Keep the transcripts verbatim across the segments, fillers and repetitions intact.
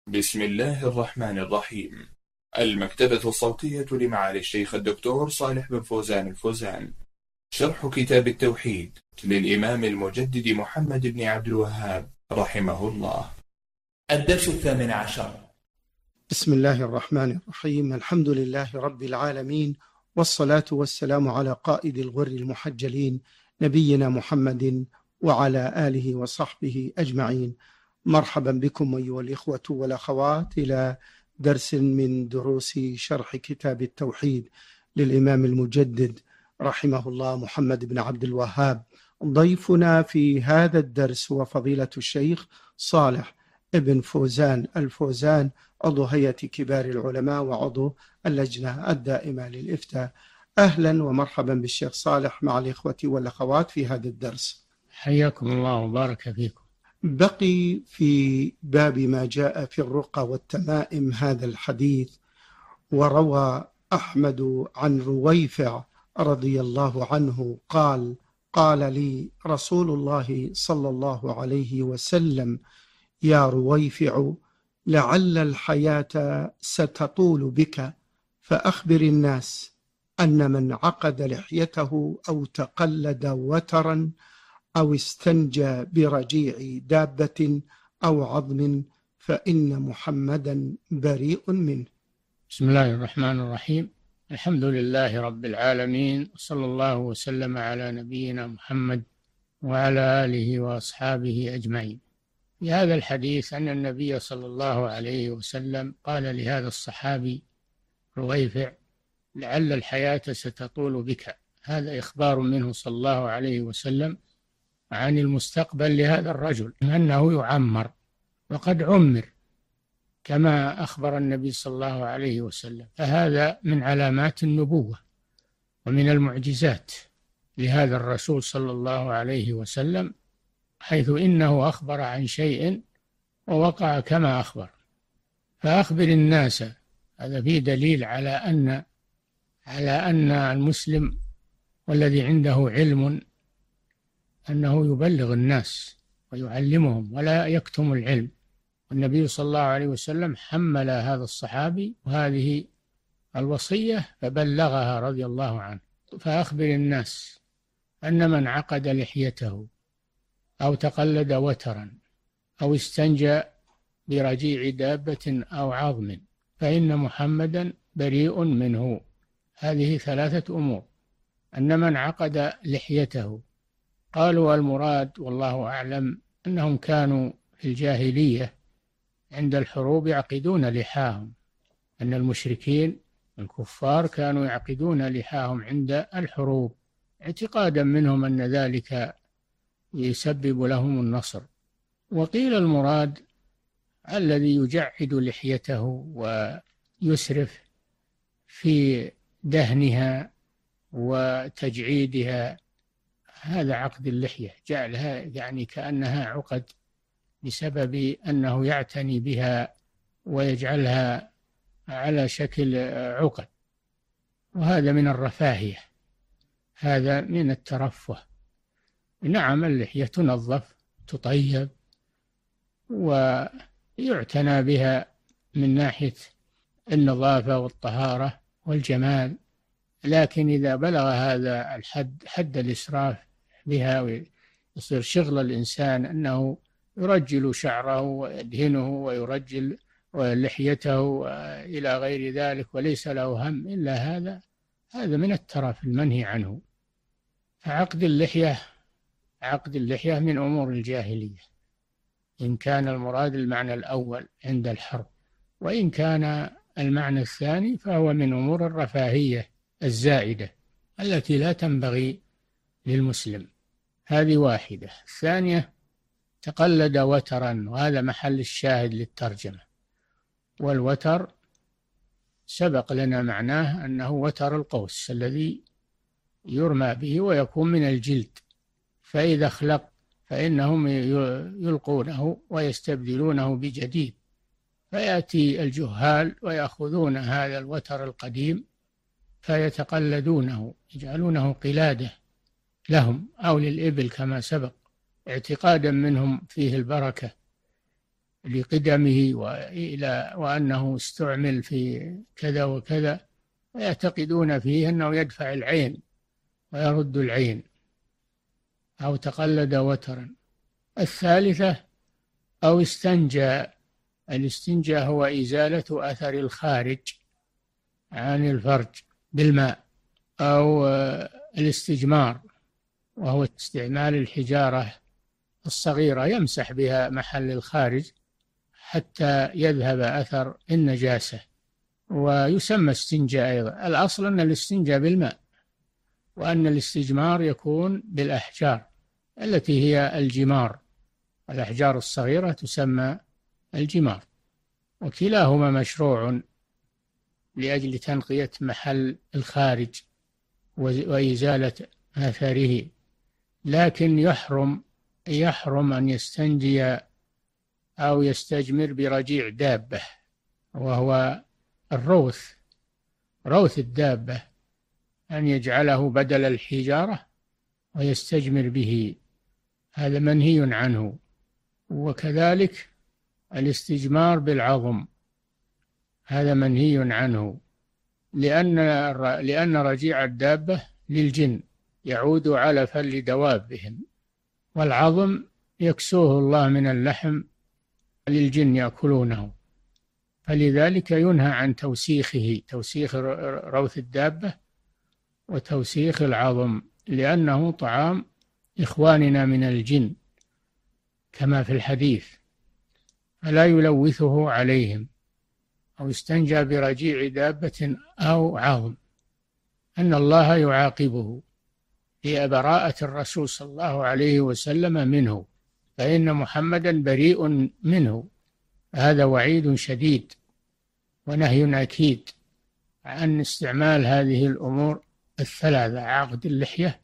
بسم الله الرحمن الرحيم. المكتبة الصوتية لمعالي الشيخ الدكتور صالح بن فوزان الفوزان. شرح كتاب التوحيد للإمام المجدد محمد بن عبد الوهاب رحمه الله. الدرس الثامن عشر. بسم الله الرحمن الرحيم. الحمد لله رب العالمين، والصلاة والسلام على قائد الغر المحجلين نبينا محمد وعلى آله وصحبه أجمعين. مرحبا بكم أيها الإخوة والأخوات إلى درس من دروس شرح كتاب التوحيد للإمام المجدد رحمه الله محمد بن عبد الوهاب. ضيفنا في هذا الدرس هو فضيلة الشيخ صالح ابن فوزان الفوزان، عضو هيئة كبار العلماء وعضو اللجنة الدائمة للإفتاء. أهلا ومرحبا بالشيخ صالح مع الإخوة والأخوات في هذا الدرس. حياكم الله وبارك فيكم. بقي في باب ما جاء في الرقى والتمائم هذا الحديث. وروى أحمد عن رويفع رضي الله عنه قال: قال لي رسول الله صلى الله عليه وسلم: يا رويفع، لعل الحياة ستطول بك، فأخبر الناس أن من عقد لحيته أو تقلد وترا أو استنجى برجيع دابة أو عظم فإن محمدا بريء منه. بسم الله الرحمن الرحيم. الحمد لله رب العالمين، وصلى الله وسلم على نبينا محمد وعلى آله وأصحابه أجمعين. في هذا الحديث أن النبي صلى الله عليه وسلم قال لهذا الصحابي رويفع: لعل الحياة ستطول بك. هذا إخبار منه صلى الله عليه وسلم عن المستقبل لهذا الرجل أنه يعمر، وقد عمر كما أخبر النبي صلى الله عليه وسلم. فهذا من علامات النبوة ومن المعجزات لهذا الرسول صلى الله عليه وسلم، حيث إنه أخبر عن شيء ووقع كما أخبر. فأخبر الناس، هذا فيه دليل على أن على أن المسلم والذي عنده علم أنه يبلغ الناس ويعلمهم ولا يكتم العلم. والنبي صلى الله عليه وسلم حمل هذا الصحابي وهذه الوصية فبلغها رضي الله عنه. فأخبر الناس أن من عقد لحيته أو تقلد وترا أو استنجى برجيع دابة أو عظم فإن محمدا بريء منه. هذه ثلاثة أمور. أن من عقد لحيته، قالوا المراد والله أعلم أنهم كانوا في الجاهلية عند الحروب يعقدون لحاهم، أن المشركين الكفار كانوا يعقدون لحاهم عند الحروب اعتقادا منهم أن ذلك يسبب لهم النصر. وقيل المراد الذي يجعد لحيته ويسرف في دهنها وتجعيدها، هذا عقد اللحية، جعلها يعني كأنها عقد بسبب أنه يعتني بها ويجعلها على شكل عقد، وهذا من الرفاهية، هذا من الترفه. نعم، اللحية تنظف تطيب ويعتنى بها من ناحية النظافة والطهارة والجمال، لكن إذا بلغ هذا الحد حد الإسراف بها ويصير شغل الإنسان أنه يرجل شعره ويدهنه ويرجل لحيته إلى غير ذلك وليس له هم إلا هذا، هذا من الترف المنهي عنه. فعقد اللحية عقد اللحية من أمور الجاهلية، إن كان المراد المعنى الأول عند الحرب، وإن كان المعنى الثاني فهو من أمور الرفاهية الزائدة التي لا تنبغي للمسلم. هذه واحدة. الثانية: تقلد وترا، وهذا محل الشاهد للترجمة. والوتر سبق لنا معناه أنه وتر القوس الذي يرمى به ويكون من الجلد، فإذا اخلق فإنهم يلقونه ويستبدلونه بجديد، فيأتي الجهال ويأخذون هذا الوتر القديم فيتقلدونه، يجعلونه قلادة لهم أو للإبل كما سبق، اعتقادا منهم فيه البركة. لقدمه وإلى وأنه استعمل في كذا وكذا، ويعتقدون فيه أنه يدفع العين ويرد العين، أو تقلد وترا. الثالثة أو استنجى. الاستنجاء هو إزالة أثر الخارج عن الفرج بالماء، أو الاستجمار، وهو استعمال الحجارة الصغيرة يمسح بها محل الخارج حتى يذهب أثر النجاسة، ويسمى استنجاء أيضا. الأصل أن الاستنجاء بالماء، وأن الاستجمار يكون بالأحجار التي هي الجمار، الأحجار الصغيرة تسمى الجمار، وكلاهما مشروع لأجل تنقية محل الخارج وإزالة آثاره. لكن يحرم يحرم أن يستنجي أو يستجمر برجيع دابة، وهو الروث، روث الدابة، أن يجعله بدل الحجارة ويستجمر به، هذا منهي عنه. وكذلك الاستجمار بالعظم، هذا منهي عنه، لأن لأن رجيع الدابة للجن يعود علفا لدوابهم، والعظم يكسوه الله من اللحم للجن يأكلونه، فلذلك ينهى عن توسيخه، توسيخ روث الدابة وتوسيخ العظم، لأنه طعام إخواننا من الجن كما في الحديث، فلا يلوثه عليهم. أو استنجى برجيع دابة أو عظم، أن الله يعاقبه، هي براءة الرسول صلى الله عليه وسلم منه، فإن محمدا بريء منه. هذا وعيد شديد ونهي أكيد عن استعمال هذه الأمور الثلاثة: عقد اللحية،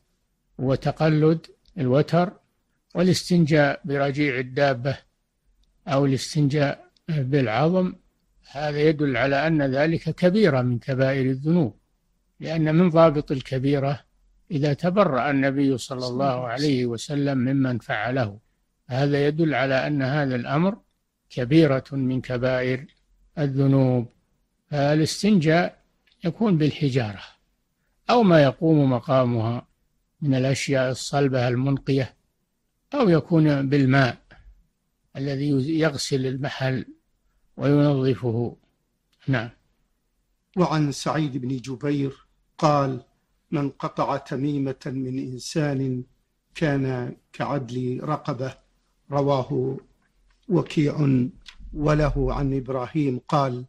وتقلد الوتر، والاستنجاء برجيع الدابة أو الاستنجاء بالعظم. هذا يدل على أن ذلك كبيرة من كبائر الذنوب، لأن من ضابط الكبيرة إذا تبرأ النبي صلى الله عليه وسلم ممن فعله. هذا يدل على أن هذا الأمر كبيرة من كبائر الذنوب. فالاستنجاء يكون بالحجارة أو ما يقوم مقامها من الأشياء الصلبة المنقية، أو يكون بالماء الذي يغسل المحل وينظفه. نعم. وعن سعيد بن جبير قال: من قطع تميمة من إنسان كان كعدل رقبة. رواه وكيع. وله عن إبراهيم قال: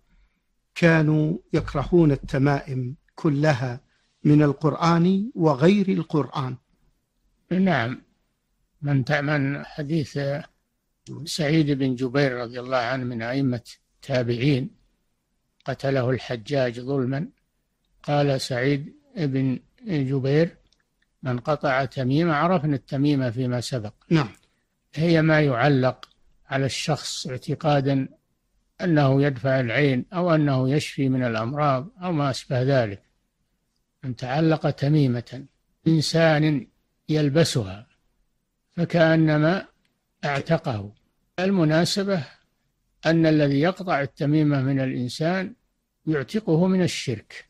كانوا يكرهون التمائم كلها من القرآن وغير القرآن. نعم. من من حديث سعيد بن جبير رضي الله عنه من أئمة التابعين، قتله الحجاج ظلما. قال سعيد بن جبير: من قطع تميمة، عرفنا التميمة فيما سبق، نعم، هي ما يعلق على الشخص اعتقادا أنه يدفع العين أو أنه يشفي من الأمراض أو ما أشبه ذلك. من تعلق تميمة إنسان يلبسها فكأنما اعتقه. المناسبة أن الذي يقطع التميمة من الإنسان يعتقه من الشرك،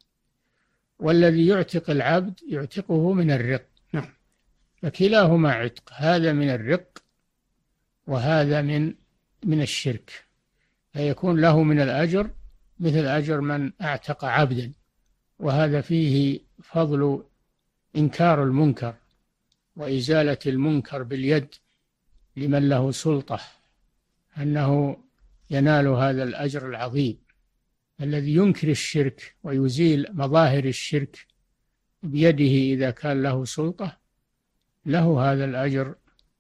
والذي يعتق العبد يعتقه من الرق، فكلاهما عتق، هذا من الرق وهذا من من الشرك، فيكون له من الأجر مثل أجر من اعتق عبدا. وهذا فيه فضل إنكار المنكر وإزالة المنكر باليد لمن له سلطة، أنه ينال هذا الأجر العظيم. الذي ينكر الشرك ويزيل مظاهر الشرك بيده إذا كان له سلطة له هذا الأجر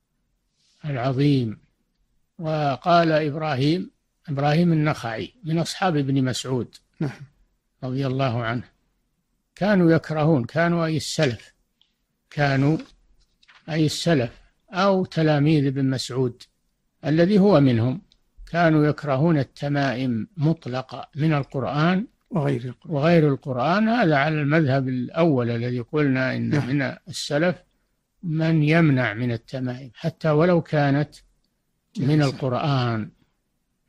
العظيم. وقال إبراهيم إبراهيم النخعي من أصحاب ابن مسعود رضي الله عنه: كانوا يكرهون، كانوا أي السلف، كانوا أي السلف أو تلاميذ ابن مسعود الذي هو منهم، كانوا يكرهون التمائم مطلقة من القرآن وغير القرآن, وغير القرآن. هذا على المذهب الأول الذي قلنا إن نعم. من السلف من يمنع من التمائم حتى ولو كانت من القرآن،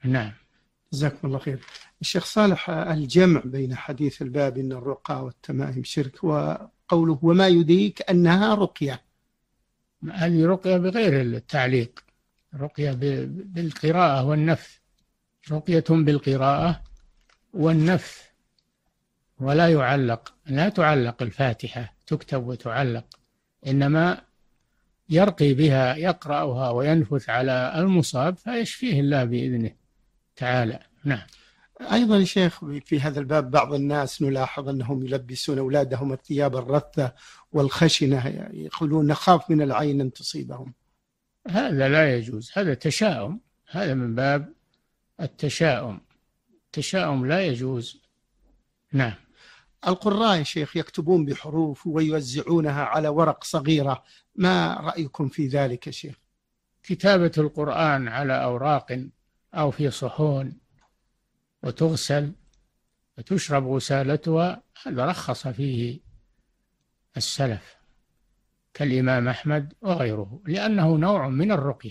نعم. جزاكم الله خير. الشيخ صالح، الجمع بين حديث الباب إن الرقى والتمائم شرك وقوله وما يديك أنها رقية، هذه رقية بغير التعليق، رقية بالقراءة والنفث، رقية بالقراءة والنفث، ولا يعلق، لا تعلق الفاتحة، تكتب وتعلق، إنما يرقي بها، يقرأها وينفث على المصاب فيشفيه الله بإذنه تعالى. نعم. أيضا يا شيخ في هذا الباب بعض الناس نلاحظ أنهم يلبسون أولادهم الثياب الرثة والخشنة، يقولون نخاف من العين أن تصيبهم. هذا لا يجوز، هذا تشاؤم، هذا من باب التشاؤم، التشاؤم لا يجوز. نعم. القراء يا شيخ يكتبون بحروف ويوزعونها على ورق صغيرة، ما رأيكم في ذلك يا شيخ؟ كتابة القرآن على أوراق أو في صحون وتغسل وتشرب غسالتها، هذا رخص فيه السلف كالإمام أحمد وغيره، لأنه نوع من الرقية،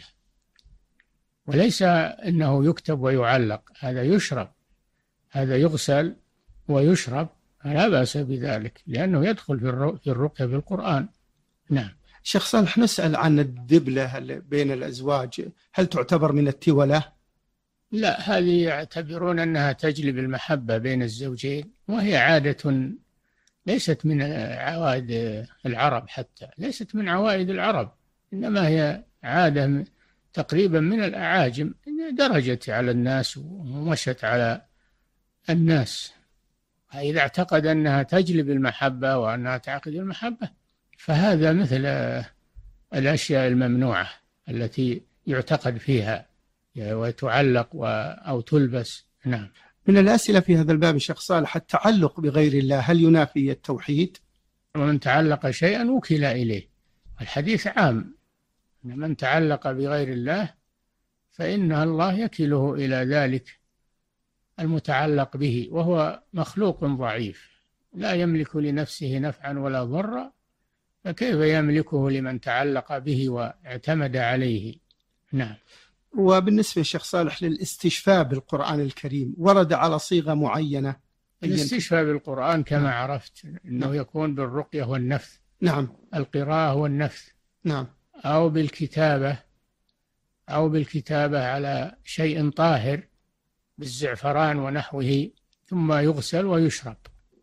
وليس أنه يكتب ويعلق، هذا يشرب، هذا يغسل ويشرب، لا بأس بذلك، لأنه يدخل في الرقية بالقرآن. نعم. شيخ صالح، نسأل عن الدبلة بين الأزواج، هل تعتبر من التولة؟ لا، هذه يعتبرون أنها تجلب المحبة بين الزوجين، وهي عادة ليست من عوائد العرب، حتى ليست من عوائد العرب، إنما هي عادة تقريبا من الأعاجم، درجت على الناس ومشت على الناس. فإذا اعتقد أنها تجلب المحبة وأنها تعقد المحبة فهذا مثل الأشياء الممنوعة التي يعتقد فيها وتعلق أو تلبس. نعم. من الأسئلة في هذا الباب شيخ صالح، التعلق بغير الله هل ينافي التوحيد؟ ومن تعلق شيئا وكل إليه، الحديث عام، أن من تعلق بغير الله فإن الله يكله إلى ذلك المتعلق به، وهو مخلوق ضعيف لا يملك لنفسه نفعا ولا ضرا، فكيف يملكه لمن تعلق به واعتمد عليه؟ نعم. وبالنسبة يا شيخ صالح للاستشفاء بالقرآن الكريم، ورد على صيغة معينة؟ الاستشفاء بالقرآن كما عرفت أنه نعم. يكون بالرقية والنفث. نعم. القراءة والنفث. نعم. أو بالكتابة، أو بالكتابة على شيء طاهر بالزعفران ونحوه ثم يغسل ويشرب،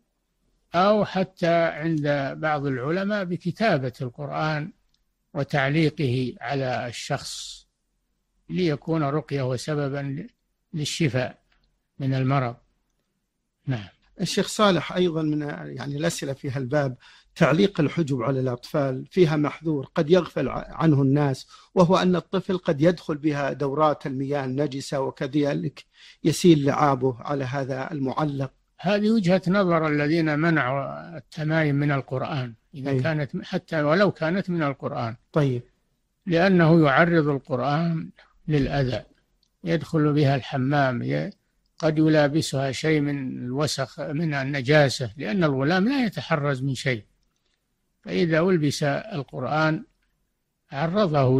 أو حتى عند بعض العلماء بكتابة القرآن وتعليقه على الشخص ليكون رقية وسببا للشفاء من المرض. نعم. الشيخ صالح، أيضا من يعني الأسئلة في هالباب تعليق الحجب على الأطفال فيها محذور قد يغفل عنه الناس، وهو أن الطفل قد يدخل بها دورات المياه النجسة وكذلك يسيل لعابه على هذا المعلق. هذه وجهة نظر الذين منعوا التمايم من القرآن إذا أيه. كانت حتى ولو كانت من القرآن. طيب. لأنه يعرض القرآن للأذى، يدخل بها الحمام، قد يلابسها شيء من الوسخ من النجاسة، لأن الغلام لا يتحرز من شيء، فإذا ألبس القرآن عرضه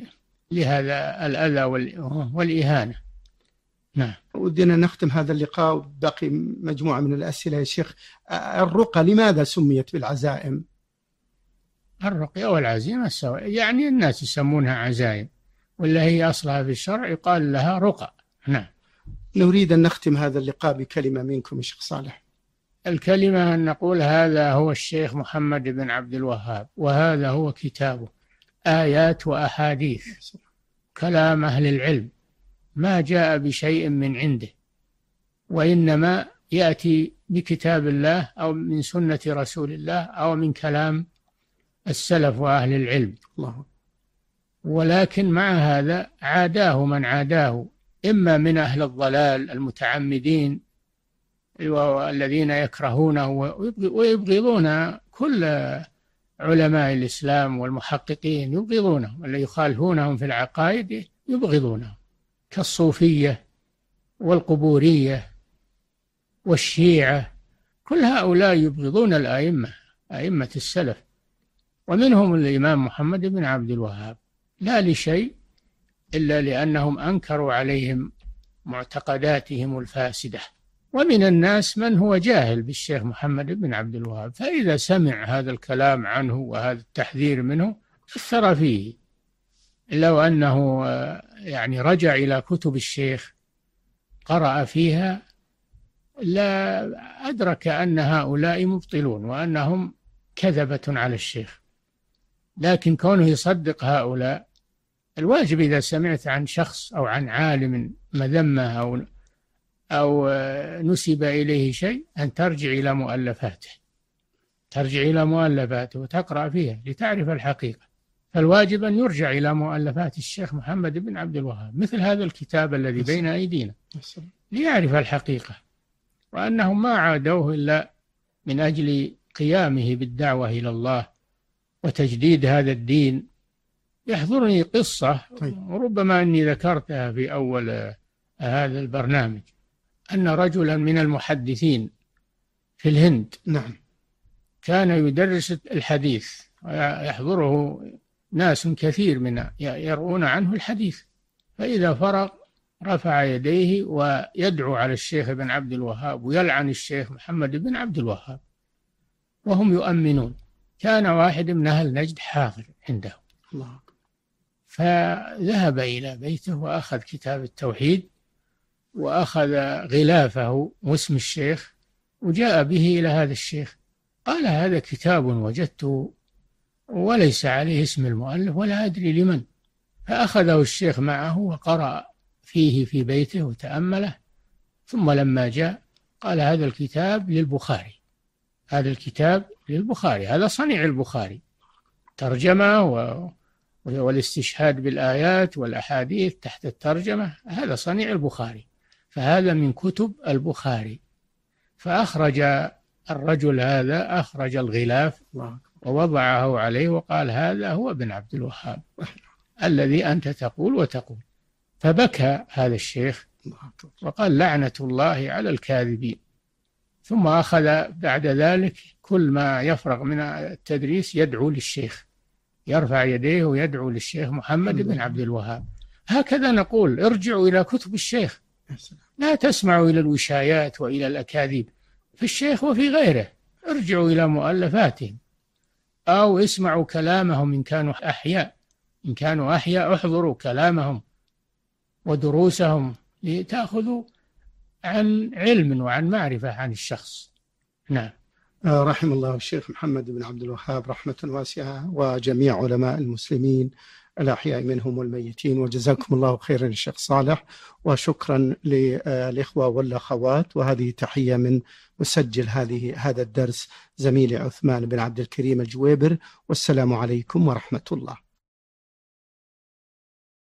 لهذا الأذى والإهانة. نعم. ودنا نختم هذا اللقاء، باقي مجموعة من الأسئلة يا شيخ. الرقى لماذا سميت بالعزائم؟ الرقية والعزيمة سواء، يعني الناس يسمونها عزائم، ولا هي أصلها في الشرع يقال لها رقى. نعم. نريد أن نختم هذا اللقاء بكلمة منكم يا شيخ صالح. الكلمة أن نقول هذا هو الشيخ محمد بن عبد الوهاب، وهذا هو كتابه، آيات وأحاديث، كلام أهل العلم، ما جاء بشيء من عنده، وإنما يأتي بكتاب الله أو من سنة رسول الله أو من كلام السلف وأهل العلم. الله. ولكن مع هذا عاداه من عاداه، إما من أهل الضلال المتعمدين والذين يكرهونه ويبغضون كل علماء الإسلام والمحققين، يبغضونهم، والذي يخالفونهم في العقائد يبغضونهم، كالصوفية والقبورية والشيعة، كل هؤلاء يبغضون الأئمة، أئمة السلف، ومنهم الإمام محمد بن عبد الوهاب، لا لشيء إلا لأنهم أنكروا عليهم معتقداتهم الفاسدة. ومن الناس من هو جاهل بالشيخ محمد بن عبد الوهاب، فإذا سمع هذا الكلام عنه وهذا التحذير منه أثر فيه. لو أنه يعني رجع إلى كتب الشيخ قرأ فيها لا أدرك أن هؤلاء مبطلون وأنهم كذبة على الشيخ. لكن كونه يصدق هؤلاء، الواجب إذا سمعت عن شخص أو عن عالم مذمة أو أو نسب إليه شيء أن ترجع إلى مؤلفاته ترجع إلى مؤلفاته وتقرأ فيها لتعرف الحقيقة. فالواجب أن يرجع إلى مؤلفات الشيخ محمد بن عبد الوهاب مثل هذا الكتاب الذي بين أيدينا ليعرف الحقيقة، وأنهم ما عادوه إلا من أجل قيامه بالدعوة إلى الله وتجديد هذا الدين. يحضرني قصة وربما أني ذكرتها في أول هذا البرنامج، أن رجلا من المحدثين في الهند نعم كان يدرس الحديث ويحضره ناس كثير من يروون عنه الحديث، فإذا فرغ رفع يديه ويدعو على الشيخ بن عبد الوهاب ويلعن الشيخ محمد بن عبد الوهاب وهم يؤمنون. كان واحد من أهل نجد حاضر عنده، الله. فذهب إلى بيته وأخذ كتاب التوحيد وأخذ غلافه واسم الشيخ وجاء به إلى هذا الشيخ، قال هذا كتاب وجدته وليس عليه اسم المؤلف ولا أدري لمن. فأخذه الشيخ معه وقرأ فيه في بيته وتأمله، ثم لما جاء قال هذا الكتاب للبخاري هذا الكتاب للبخاري هذا صنيع البخاري، ترجمة و... والاستشهاد بالآيات والأحاديث تحت الترجمة هذا صنيع البخاري، فهذا من كتب البخاري. فأخرج الرجل هذا أخرج الغلاف ووضعه عليه وقال هذا هو ابن عبد الوهاب الذي أنت تقول وتقول. فبكى هذا الشيخ وقال لعنة الله على الكاذبين. ثم أخذ بعد ذلك كل ما يفرغ من التدريس يدعو للشيخ، يرفع يديه ويدعو للشيخ محمد بن عبد الوهاب. هكذا نقول ارجعوا إلى كتب الشيخ، لا تسمعوا إلى الوشايات وإلى الأكاذيب في الشيخ وفي غيره، ارجعوا إلى مؤلفاتهم أو اسمعوا كلامهم إن كانوا أحياء إن كانوا أحياء احضروا كلامهم ودروسهم لتأخذوا عن علم وعن معرفة عن الشخص. نعم. رحم الله الشيخ محمد بن عبد الوهاب رحمة واسعة وجميع علماء المسلمين الأحياء منهم والميتين، وجزاكم الله خيرا الشيخ صالح، وشكرا للإخوة والأخوات. وهذه تحية من مسجل هذه هذا الدرس زميلي عثمان بن عبد الكريم الجويبر، والسلام عليكم ورحمة الله.